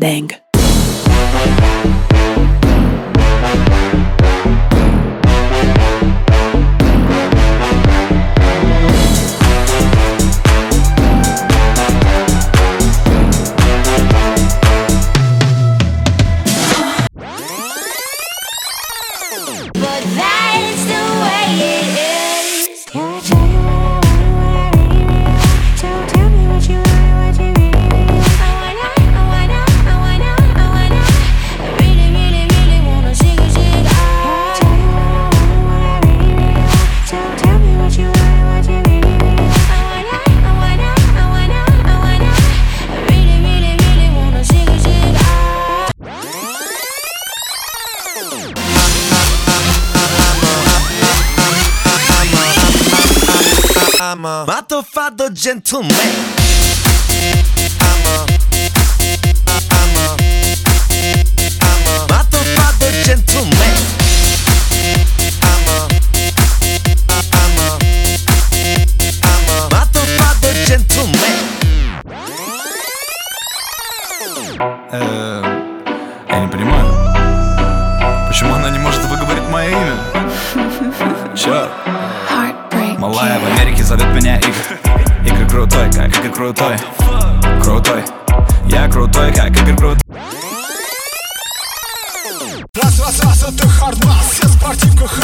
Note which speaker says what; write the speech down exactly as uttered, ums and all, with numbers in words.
Speaker 1: Dang.
Speaker 2: But that's the way it is.
Speaker 3: Can I tell you what I want, what I really want? So tell me what you want, what you really want.
Speaker 2: I wanna, I wanna, I wanna, I wanna. I really, really, really wanna shake it, shake it.
Speaker 3: Can I tell you what I want, what I really want? So tell me what you want, what you really want.
Speaker 2: I wanna, I wanna, I wanna, I wanna. I really, really, really wanna shake it, shake it.
Speaker 4: I'm a matto fatto gentleman. I'm a, I'm a, I'm a matto fatto gentleman. I'm a, I'm a, I'm a matto fatto gentleman.
Speaker 5: Я не понимаю, почему она не может выговорить мое имя? Чё? Малая в Америке зовет меня Игорь. Игорь крутой, как Игорь крутой. Крутой, я крутой, как Игорь крутой.
Speaker 6: Раз, раз, раз, это хардбас, все спортивка